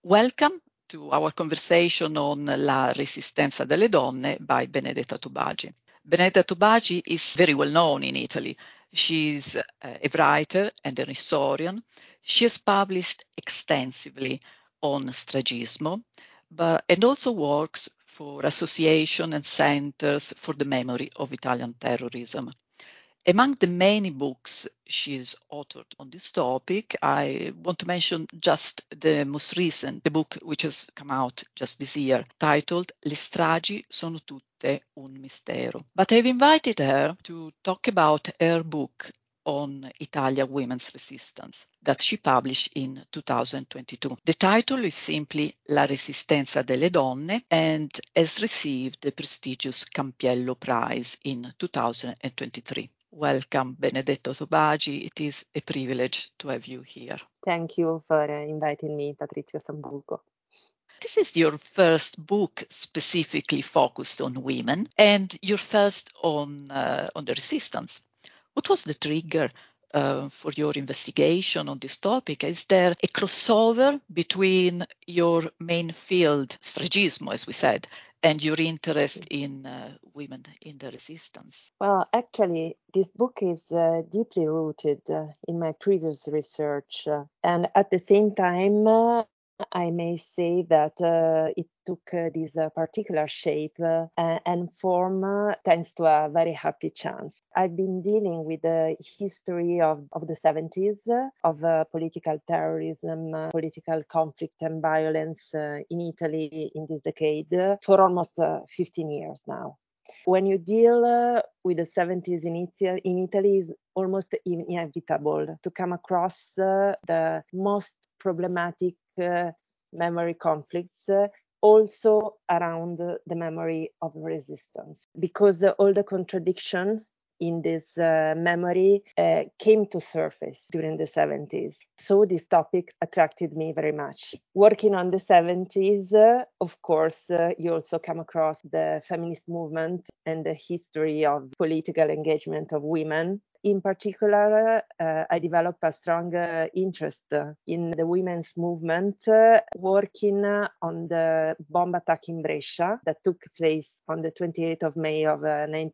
Welcome to our conversation on La Resistenza delle Donne by Benedetta Tubagi. Benedetta Tubagi is very well known in Italy. She's a writer and an historian. She has published extensively on stragismo, and also works for associations and centers for the memory of Italian terrorism. Among the many books she's authored on this topic, I want to mention just the most recent, the book which has come out just this year, titled Le stragi sono tutte un mistero. But I've invited her to talk about her book on Italian women's resistance that she published in 2022. The title is simply La Resistenza delle Donne and has received the prestigious Campiello Prize in 2023. Welcome, Benedetta Tubagi. It is a privilege to have you here. Thank you for inviting me, Patrizia Sambuco. This is your first book specifically focused on women and your first on the resistance. What was the trigger for your investigation on this topic? Is there a crossover between your main field, stragismo, as we said, and your interest in women in the resistance? Well, actually, this book is deeply rooted in my previous research. And at the same time, I may say that it took this particular shape and form thanks to a very happy chance. I've been dealing with the history of the 70s, of political terrorism, political conflict and violence in Italy in this decade for almost 15 years now. When you deal with the 70s in Italy, it's almost inevitable to come across the most problematic memory conflicts, also around the memory of resistance, because all the contradiction in this memory came to surface during the 70s. So this topic attracted me very much. Working on the 70s, of course, you also come across the feminist movement and the history of political engagement of women. In particular, I developed a strong interest in the women's movement, working on the bomb attack in Brescia that took place on the 28th of May of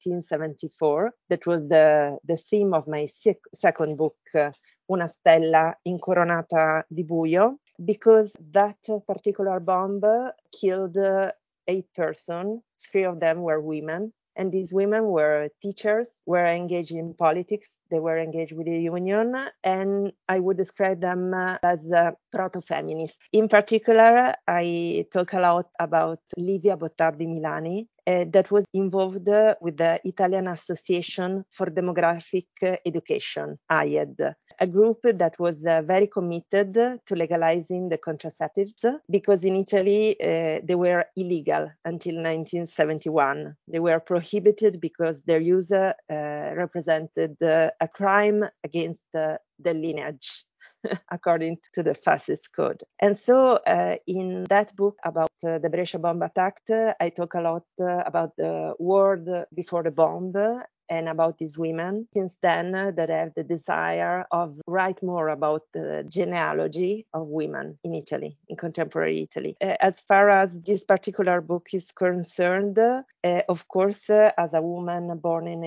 1974. That was the theme of my second book, Una stella incoronata di buio, because that particular bomb killed 8 persons. 3 of them were women. And these women were teachers, were engaged in politics, they were engaged with the union, and I would describe them as proto-feminists. In particular, I talk a lot about Livia Bottardi Milani, that was involved with the Italian Association for Demographic Education, AIED, a group that was very committed to legalizing the contraceptives, because in Italy they were illegal until 1971. They were prohibited because their use represented a crime against the lineage, according to the fascist code. And so in that book about the Brescia bomb attack, I talk a lot about the world before the bomb and about these women. Since then, that I have the desire of write more about the genealogy of women in Italy, in contemporary Italy. As far as this particular book is concerned, of course, as a woman born in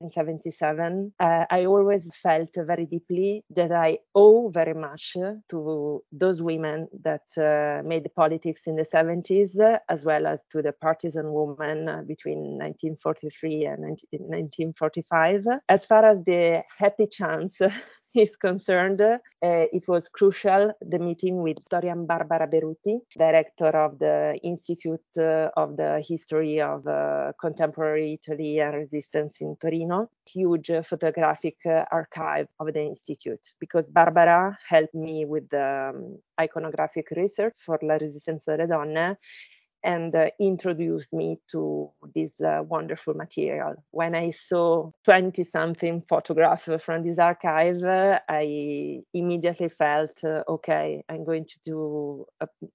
1977, I always felt very deeply that I owe very much to those women that made politics in the 70s, as well as to the partisan women between 1943 and 1945. As far as the happy chance is concerned, it was crucial, the meeting with historian Barbara Beruti, director of the Institute of the History of Contemporary Italy and Resistance in Torino, huge photographic archive of the Institute, because Barbara helped me with the iconographic research for La Resistenza delle Donne, and introduced me to this wonderful material. When I saw 20-something photographs from this archive, I immediately felt, okay, I'm going to do a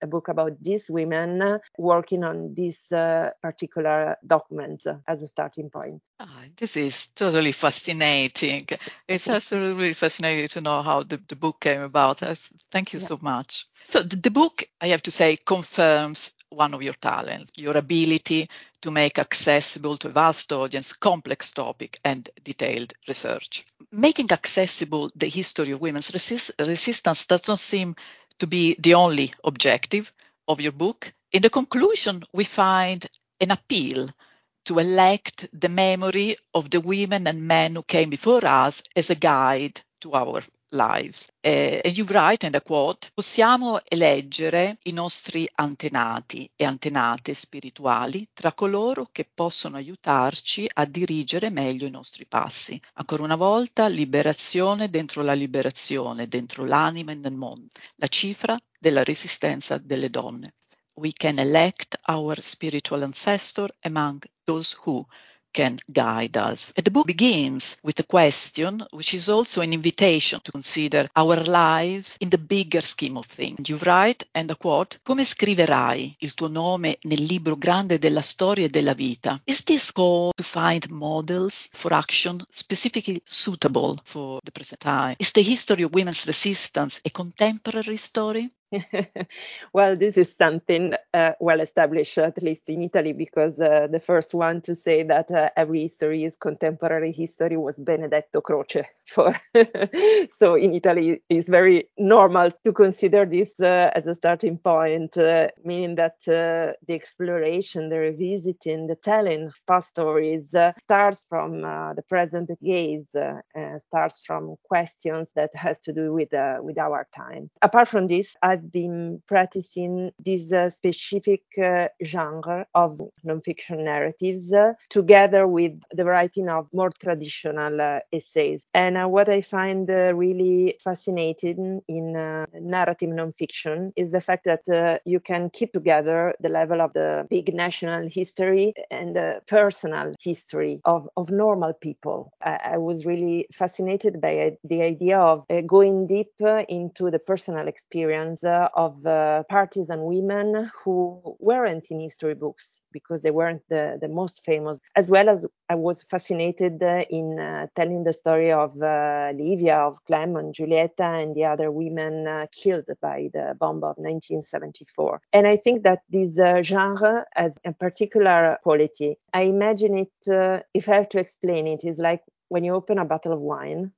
book about these women working on these particular documents as a starting point. This is totally fascinating. It's absolutely fascinating to know how the book came about. Thank you so much. So the book, I have to say, confirms one of your talents, your ability to make accessible to a vast audience complex topic and detailed research. Making accessible the history of women's resistance does not seem to be the only objective of your book. In the conclusion, we find an appeal to elect the memory of the women and men who came before us as a guide to our lives. And you write, and I quote, possiamo eleggere i nostri antenati e antenate spirituali tra coloro che possono aiutarci a dirigere meglio i nostri passi. Ancora una volta, liberazione, dentro l'anima e nel mondo, la cifra della resistenza delle donne. We can elect our spiritual ancestor among those who can guide us. And the book begins with a question, which is also an invitation to consider our lives in the bigger scheme of things. And you write, and I quote, come scriverai il tuo nome nel libro grande della storia e della vita? Is this call to find models for action specifically suitable for the present time? Is the history of women's resistance a contemporary story? Well, this is something well established, at least in Italy, because the first one to say that every history is contemporary history was Benedetto Croce. So in Italy, it's very normal to consider this as a starting point, meaning that the exploration, the revisiting, the telling of past stories starts from the present gaze, starts from questions that has to do with our time. Apart from this, I've been practicing this specific genre of nonfiction narratives together with the writing of more traditional essays. And what I find really fascinating in narrative nonfiction is the fact that you can keep together the level of the big national history and the personal history of normal people. I was really fascinated by the idea of going deep into the personal experience of partisan women who weren't in history books because they weren't the most famous, as well as I was fascinated in telling the story of Livia, of Clement, Giulietta, and the other women killed by the bomb of 1974. And I think that this genre has a particular quality. I imagine it, if I have to explain it, is like when you open a bottle of wine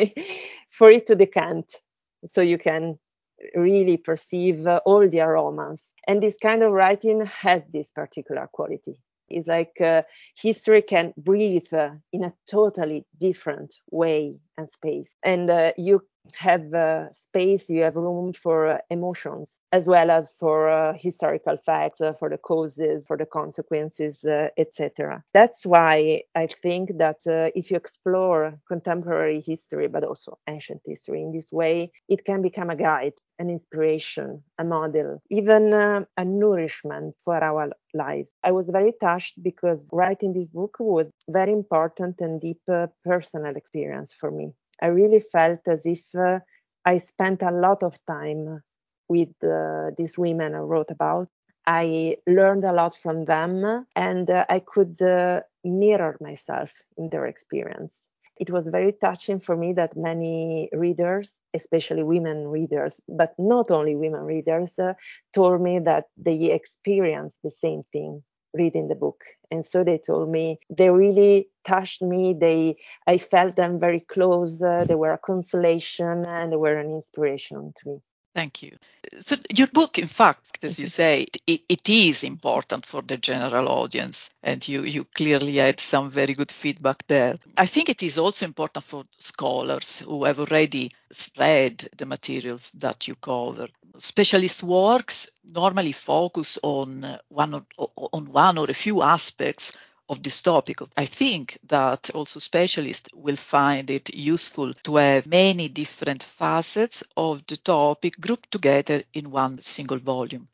for it to decant, so you can really perceive all the aromas. And this kind of writing has this particular quality. It's like history can breathe in a totally different way and space. And you have space, you have room for emotions, as well as for historical facts, for the causes, for the consequences, etc. That's why I think that if you explore contemporary history, but also ancient history in this way, it can become a guide, an inspiration, a model, even a nourishment for our lives. I was very touched because writing this book was very important and deep personal experience for me. I really felt as if I spent a lot of time with these women I wrote about. I learned a lot from them, and I could mirror myself in their experience. It was very touching for me that many readers, especially women readers, but not only women readers, told me that they experienced the same thing reading the book. And so they told me they really touched me. I felt them very close. They were a consolation and they were an inspiration to me. Thank you. So your book, in fact, as you say, it is important for the general audience, and you clearly had some very good feedback there. I think it is also important for scholars who have already read the materials that you cover. Specialist works normally focus on one or a few aspects of this topic. I think that also specialists will find it useful to have many different facets of the topic grouped together in one single volume.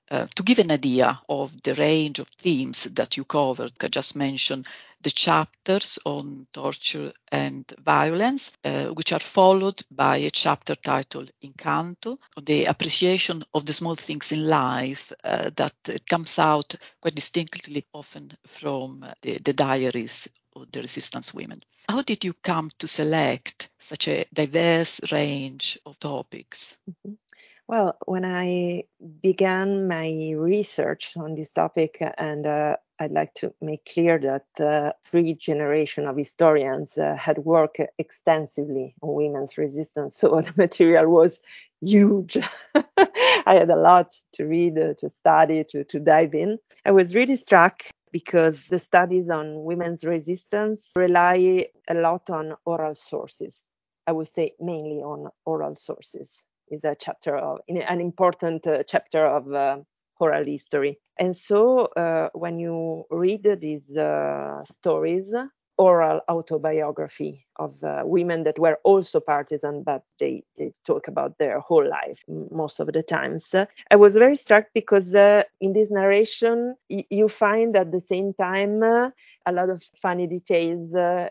To give an idea of the range of themes that you covered, I just mentioned the chapters on torture and violence, which are followed by a chapter titled Incanto, on the appreciation of the small things in life that comes out quite distinctly often from the diaries of the resistance women. How did you come to select such a diverse range of topics? Mm-hmm. Well, when I began my research on this topic, and I'd like to make clear that three generations of historians had worked extensively on women's resistance, so the material was huge. I had a lot to read, to study, to dive in. I was really struck because the studies on women's resistance rely a lot on oral sources. I would say mainly on oral sources. Is a chapter of an important chapter of oral history. And so when you read these stories, oral autobiography of women that were also partisan, but they talk about their whole life most of the times. I was very struck because in this narration, you find at the same time a lot of funny details.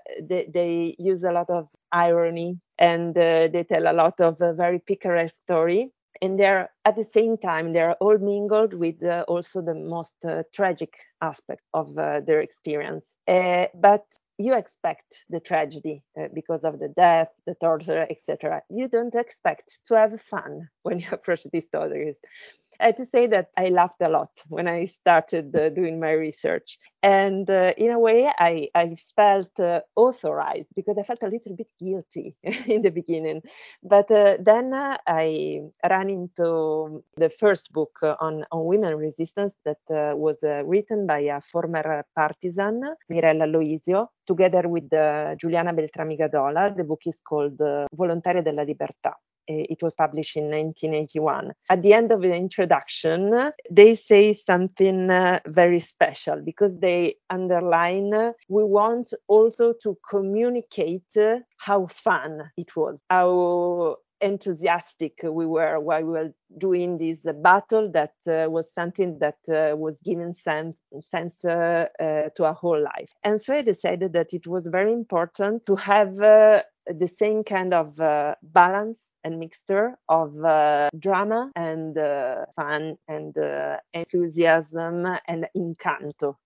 They use a lot of irony, and they tell a lot of very picaresque story. And they're at the same time, they're all mingled with also the most tragic aspect of their experience. But you expect the tragedy because of the death, the torture, etc. You don't expect to have fun when you approach these stories. I have to say that I laughed a lot when I started doing my research. And in a way, I felt authorized because I felt a little bit guilty in the beginning. But then I ran into the first book on women resistance that was written by a former partisan, Mirella Loisio, together with Giuliana Beltrami Gadola. The book is called Volontarie della Libertà. It was published in 1981. At the end of the introduction, they say something very special because they underline we want also to communicate how fun it was, how enthusiastic we were while we were doing this battle that was something that was giving sense to our whole life. And so I decided that it was very important to have the same kind of balance and mixture of drama and fun and enthusiasm and incanto,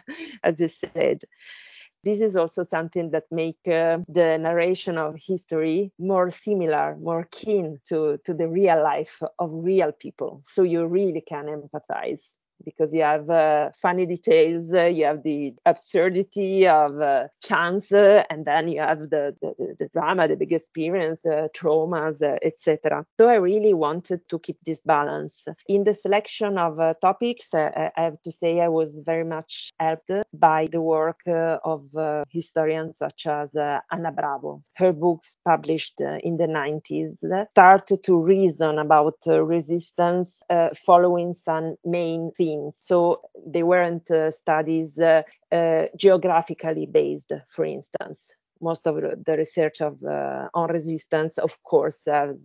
as you said. This is also something that make the narration of history more similar, more keen to the real life of real people. So you really can empathize because you have funny details, you have the absurdity of chance, and then you have the drama, the big experience, traumas, etc. So I really wanted to keep this balance. In the selection of topics, I have to say I was very much helped by the work of historians such as Anna Bravo. Her books published in the 90s start to reason about resistance following some main themes. So they weren't studies geographically based, for instance. Most of the research on resistance, of course,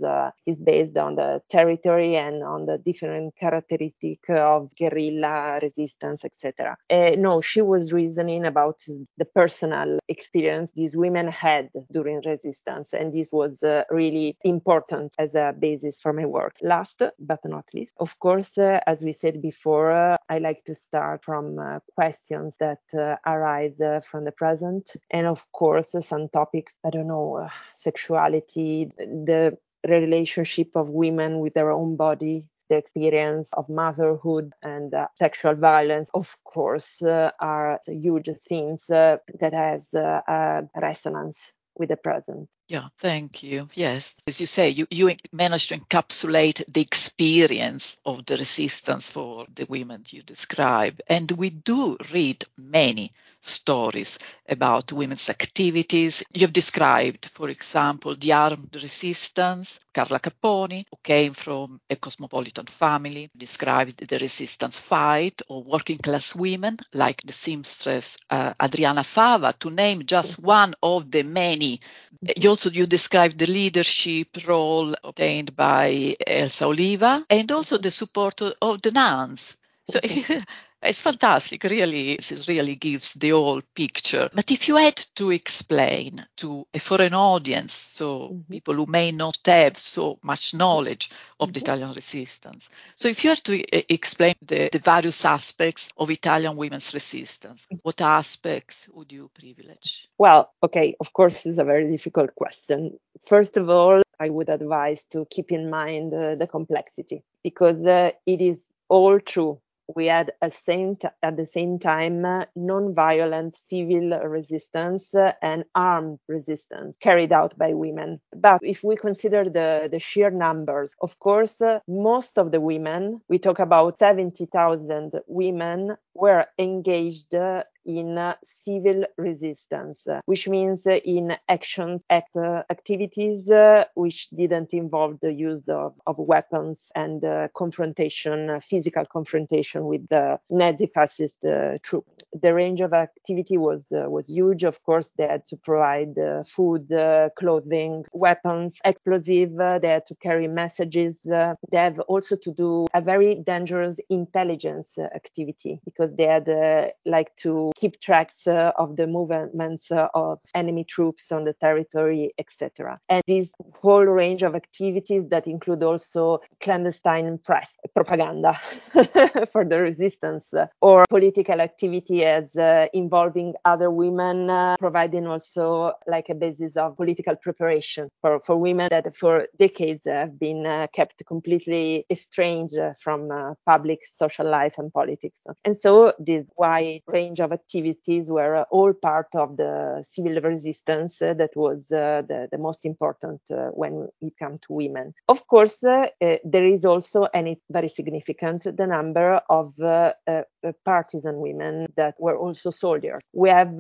is based on the territory and on the different characteristics of guerrilla resistance, etc. No, she was reasoning about the personal experience these women had during resistance, and this was really important as a basis for my work. Last but not least, of course, as we said before, I like to start from questions that arise from the present, and of course, some topics, I don't know, sexuality, the relationship of women with their own body, the experience of motherhood and sexual violence, of course, are huge things that has a resonance with the present. Yeah, thank you. Yes, as you say, you managed to encapsulate the experience of the resistance for the women you describe. And we do read many stories about women's activities. You've described, for example, the armed resistance, Carla Capponi, who came from a cosmopolitan family, described the resistance fight, or working class women like the seamstress Adriana Fava, to name just one of the many Mussolini. You described the leadership role obtained by Elsa Oliva and also the support of the nuns. So it's fantastic, really. This really gives the whole picture. But if you had to explain to a foreign audience, so people who may not have so much knowledge of the Italian resistance, so if you had to explain the various aspects of Italian women's resistance, what aspects would you privilege? Well, okay, of course, it's a very difficult question. First of all, I would advise to keep in mind the complexity, because it is all true. We had at the same time non-violent civil resistance and armed resistance carried out by women. But if we consider the sheer numbers, of course, most of the women, we talk about 70,000 women, were engaged in civil resistance, which means in activities which didn't involve the use of weapons and physical confrontation with the Nazi fascist troop. The range of activity was huge. Of course, they had to provide food, clothing, weapons, explosive. They had to carry messages. They have also to do a very dangerous intelligence activity, because they had to keep tracks of the movements of enemy troops on the territory, etc. And this whole range of activities that include also clandestine press propaganda for the resistance, or political activity as involving other women, providing also like a basis of political preparation for women that for decades have been kept completely estranged from public social life and politics. And so this wide range of activities were all part of the civil resistance that was the most important when it comes to women. Of course, there is also, and it's very significant, the number of partisan women that were also soldiers. We have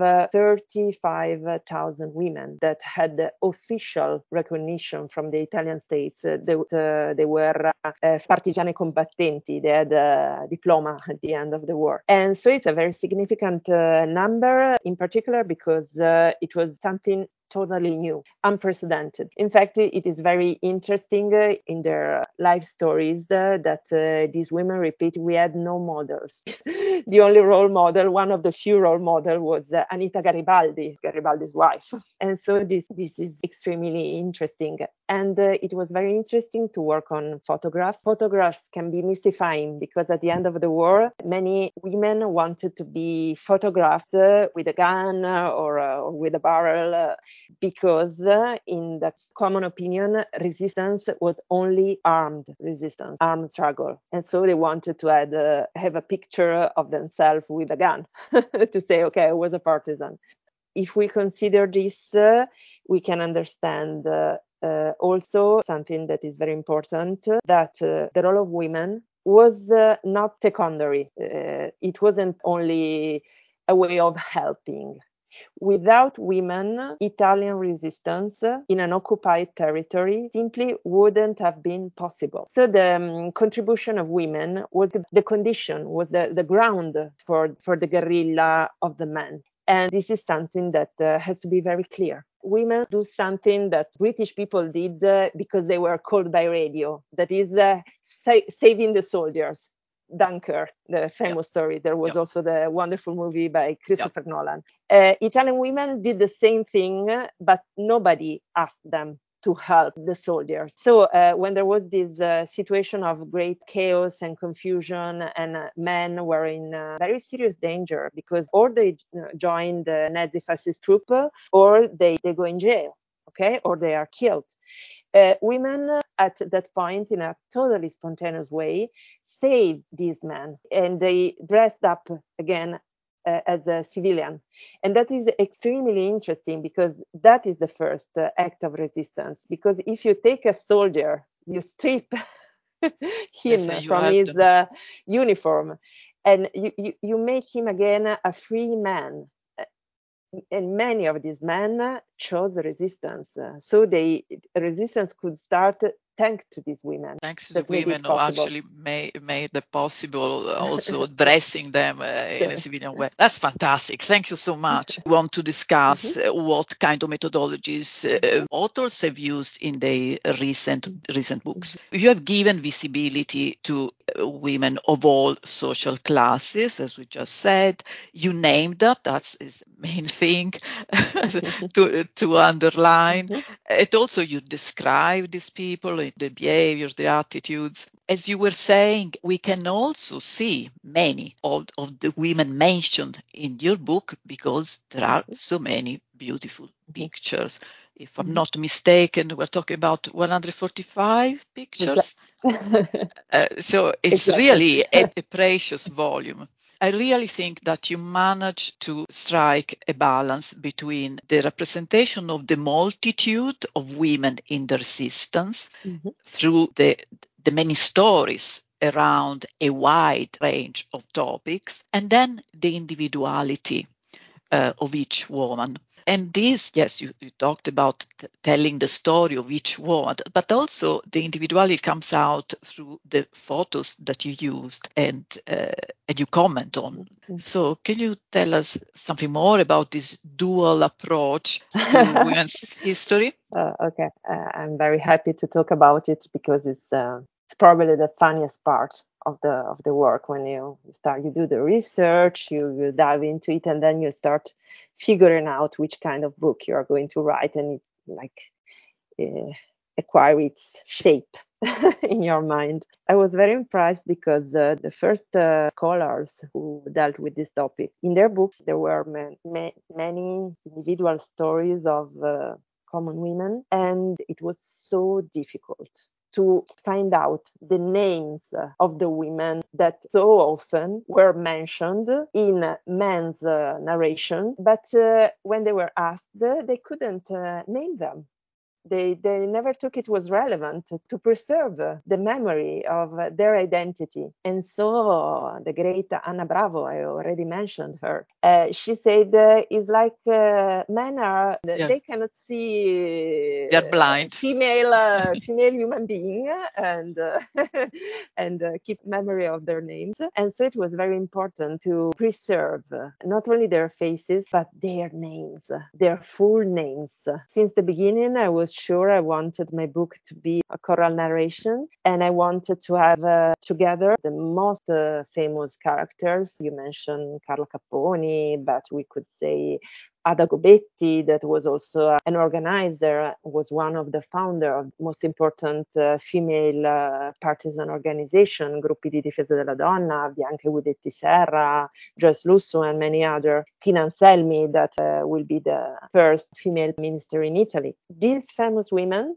35,000 women that had the official recognition from the Italian states. They were partigiane combattenti. They had a diploma at the end of the war. And so it's a very significant number, in particular because it was something totally new, unprecedented. In fact, it is very interesting in their life stories that these women repeat, we had no models. The only role model, one of the few role models, was Anita Garibaldi's wife. And so this is extremely interesting. And it was very interesting to work on photographs. Photographs can be mystifying because at the end of the war, many women wanted to be photographed with a gun or with a barrel, because in that common opinion, resistance was only armed resistance, armed struggle. And so they wanted to have a picture of themselves with a gun to say, okay, I was a partisan. If we consider this, we can understand also something that is very important, that the role of women was not secondary. It wasn't only a way of helping. Without women, Italian resistance in an occupied territory simply wouldn't have been possible. So the contribution of women was the condition, was the ground for the guerrilla of the men. And this is something that has to be very clear. Women do something that British people did because they were called by radio, that is saving the soldiers. Dunkirk, the famous story. There was also the wonderful movie by Christopher Nolan. Italian women did the same thing, but nobody asked them to help the soldiers. So when there was this situation of great chaos and confusion, and men were in very serious danger, because or they join the Nazi fascist troop, or they go in jail, okay, or they are killed. Women at that point, in a totally spontaneous way, saved these men, and they dressed up again as a civilian. And that is extremely interesting, because that is the first act of resistance. Because if you take a soldier, you strip him from his uniform, and you make him again a free man. And many of these men chose resistance. So resistance could start thanks to these women Thanks to the that made it women who possible. actually made it possible, also dressing them in a civilian way. That's fantastic. Thank you so much. We want to discuss what kind of methodologies authors have used in their recent books. You have given visibility to women of all social classes, as we just said. You named them. That's the main thing to underline. And also you describe these people, the behaviors, the attitudes. As you were saying, we can also see many of the women mentioned in your book because there are so many beautiful pictures. If I'm not mistaken, we're talking about 145 pictures. So it's really a precious volume. I really think that you managed to strike a balance between the representation of the multitude of women in the resistance through the many stories around a wide range of topics, and then the individuality of each woman. And this, yes, you talked about telling the story of each woman, but also the individuality comes out through the photos that you used and you comment on. So can you tell us something more about this dual approach to women's history? Okay, I'm very happy to talk about it because it's probably the funniest part of the work. When you do the research, you dive into it, and then you start figuring out which kind of book you are going to write, and it acquire its shape in your mind. I was very impressed because the first scholars who dealt with this topic, in their books, there were many individual stories of common women, and it was so difficult to find out the names of the women that so often were mentioned in men's narration, but when they were asked, they couldn't name them. They never took it was relevant to preserve the memory of their identity. And so the great Anna Bravo, I already mentioned her, she said, it's like men are, they cannot see they're blind. Female human being and keep memory of their names. And so it was very important to preserve not only their faces, but their names, their full names. Since the beginning, I was sure I wanted my book to be a choral narration, and I wanted to have together the most famous characters. You mentioned Carla Capponi, but we could say Ada Gobetti, that was also an organizer, was one of the founder of the most important female partisan organization, Gruppi di Difesa della Donna, Bianca Guidetti Serra, Joyce Lusso, and many other. Tina Anselmi, that will be the first female minister in Italy. These famous women,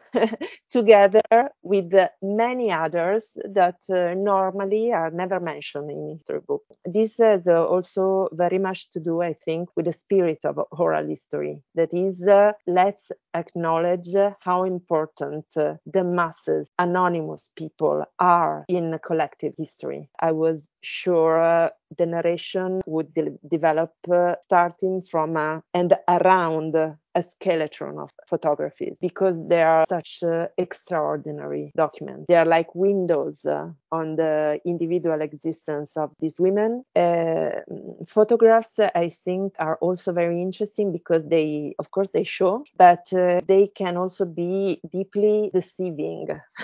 together with many others that normally are never mentioned in history books. This has also very much to do, I think, with the spirit of oral history. That is, let's acknowledge how important the masses, anonymous people are in collective history. I was sure the narration would develop starting from and around a skeleton of photographies, because they are such extraordinary documents. They are like windows on the individual existence of these women. Photographs, I think, are also very interesting because they, of course, they show, but they can also be deeply deceiving.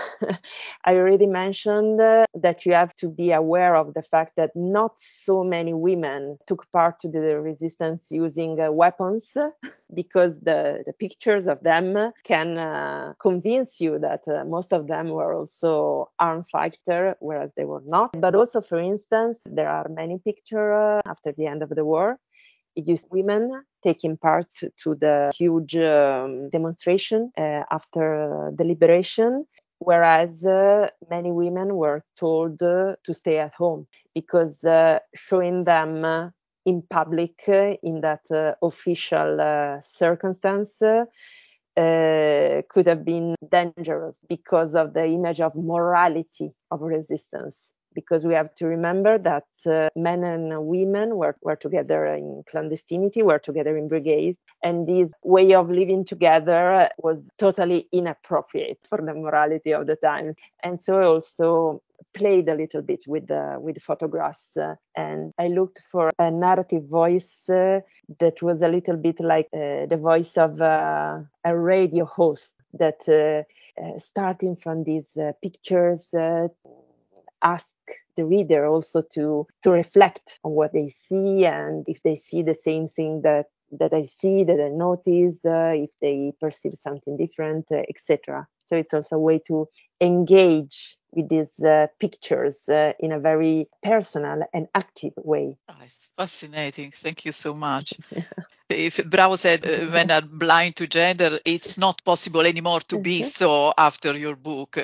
I already mentioned that you have to be aware of the fact that not so many women took part to the resistance using weapons, because the pictures of them can convince you that most of them were also armed fighters, whereas they were not. But also, for instance, there are many pictures after the end of the war. It used women taking part to the huge demonstration after the liberation, whereas many women were told to stay at home, because showing them in public in that official circumstance could have been dangerous because of the image of morality of resistance because we have to remember that men and women were together in clandestinity, were together in brigades, and this way of living together was totally inappropriate for the morality of the time. And so I also played a little bit with photographs, and I looked for a narrative voice that was a little bit like the voice of a radio host, that starting from these pictures ask the reader also to reflect on what they see, and if they see the same thing that I see, that I notice, if they perceive something different, etc. So it's also a way to engage with these pictures in a very personal and active way. Oh, it's fascinating. Thank you so much. If Bravo said men are blind to gender, it's not possible anymore to be so after your book.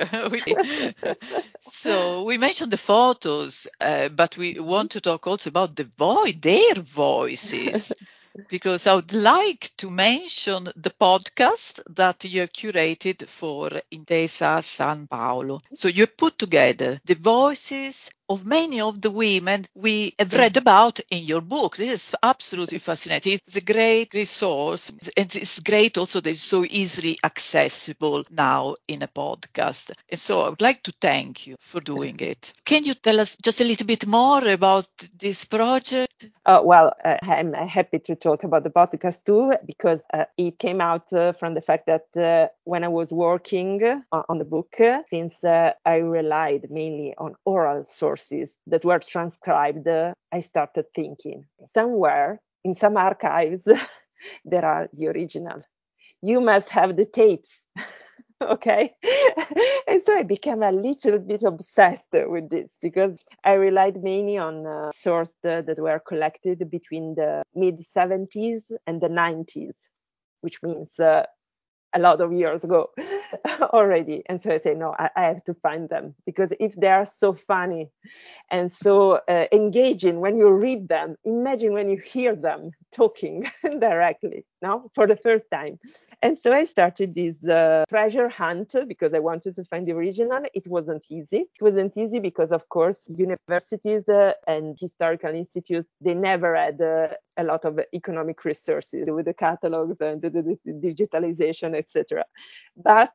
So we mentioned the photos, but we want to talk also about their voices, because I would like to mention the podcast that you curated for Intesa San Paolo. So you put together the voices of many of the women we have read about in your book. This is absolutely fascinating. It's a great resource, and it's great also that it's so easily accessible now in a podcast. And so I would like to thank you for doing it. Can you tell us just a little bit more about this project? Well, I'm happy to talk about the podcast too, because it came out from the fact that when I was working on the book, since I relied mainly on oral sources that were transcribed, I started thinking somewhere in some archives there are the original. You must have the tapes. Okay. And so I became a little bit obsessed with this, because I relied mainly on sources that were collected between the mid 70s and the 90s, which means a lot of years ago already. And so I say, no, I have to find them, because if they are so funny and so engaging when you read them, imagine when you hear them talking directly, no, for the first time. And so I started this treasure hunt, because I wanted to find the original. It wasn't easy. It wasn't easy because, of course, universities and historical institutes, they never had a lot of economic resources with the catalogs and the digitalization, etc. But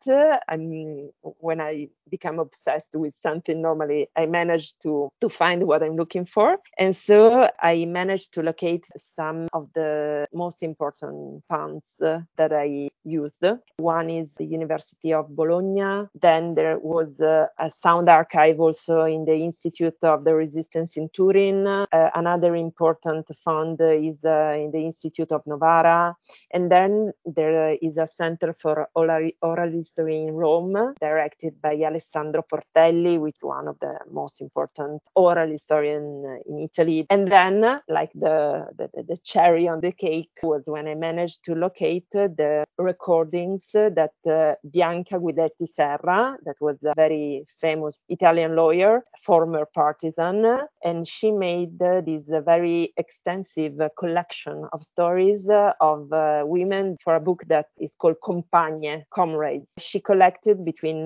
when I become obsessed with something, normally I manage to find what I'm looking for. And so I managed to locate some of the most important funds that I used. One is the University of Bologna. Then there was a sound archive also in the Institute of the Resistance in Turin. Another important fund is in the Institute of Novara. And then there is a Center for Oral History in Rome, directed by Alessandro Portelli, which is one of the most important oral historians in Italy. And then, like the cherry on the cake, was when I managed to locate the recordings that Bianca Guidetti Serra, that was a very famous Italian lawyer, former partisan, and she made this very extensive collection of stories of women for a book that is called Compagne, Comrades. She collected between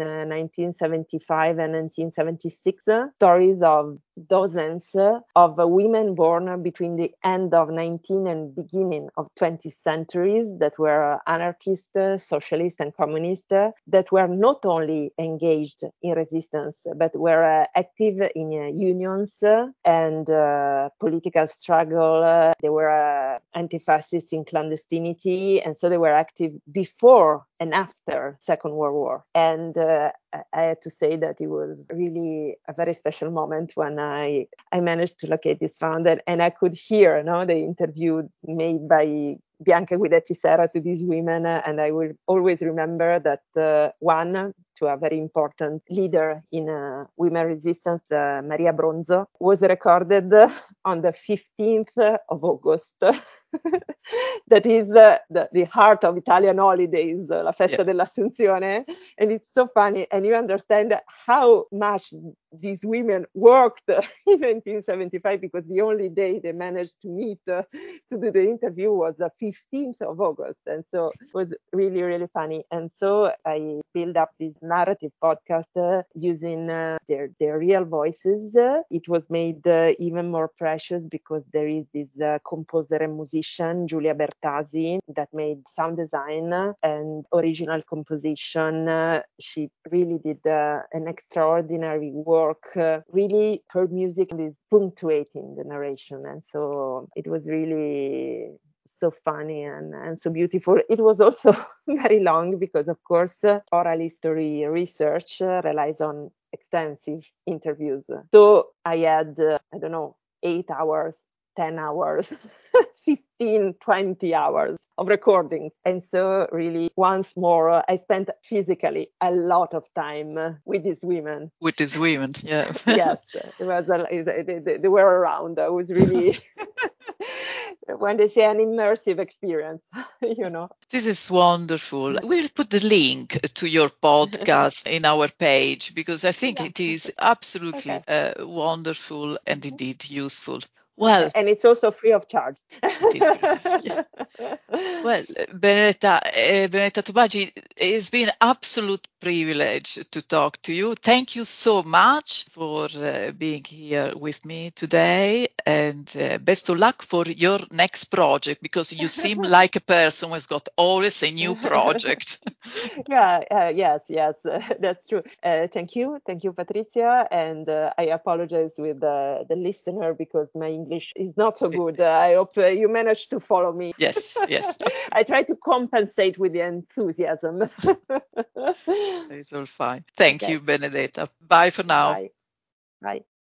1975 and 1976 stories of dozens of women born between the end of 19th and beginning of 20th centuries that were anarchist, socialist, and communist, that were not only engaged in resistance, but were active in unions and political struggle. They were anti-fascist in clandestinity, and so they were active before and after Second World War. And I had to say that it was really a very special moment when I managed to locate this fund, and I could hear the interview made by Bianca Guidetti Serra to these women, and I will always remember that one, to a very important leader in women resistance, Maria Bronzo, was recorded on the 15th of August that is the heart of Italian holidays, la Yeah. festa dell'Assunzione. And it's so funny. And you understand how much these women worked in 1975, because the only day they managed to meet to do the interview was the 15th of August. And so it was really, really funny. And so I built up this narrative podcast using their real voices. It was made even more precious because there is this composer and musician, Giulia Bertasi, that made sound design and original composition. She really did an extraordinary work. Really, her music is punctuating the narration. And so it was really so funny and so beautiful. It was also very long because, of course, oral history research relies on extensive interviews. So I had, I don't know, 8 hours, 10 hours, 15, 20 hours of recordings. And so really, once more, I spent physically a lot of time with these women. With these women, yeah. Yes, it was they were around. I was really, when they say an immersive experience, you know. This is wonderful. We'll put the link to your podcast in our page because I think Yeah. it is absolutely Okay. wonderful and indeed useful. Well, And it's also free of charge. it is. Yeah. Well, Benedetta Tubagi, it's been an absolute privilege to talk to you. Thank you so much for being here with me today, and best of luck for your next project, because you seem like a person who has got always a new project. Yeah, yes, that's true. Thank you, Patricia, and I apologize with the listener because my English is not so good. I hope you managed to follow me. Yes, yes, I try to compensate with the enthusiasm. it's all fine. Thank Okay, you, Benedetta. Bye for now. bye. Bye.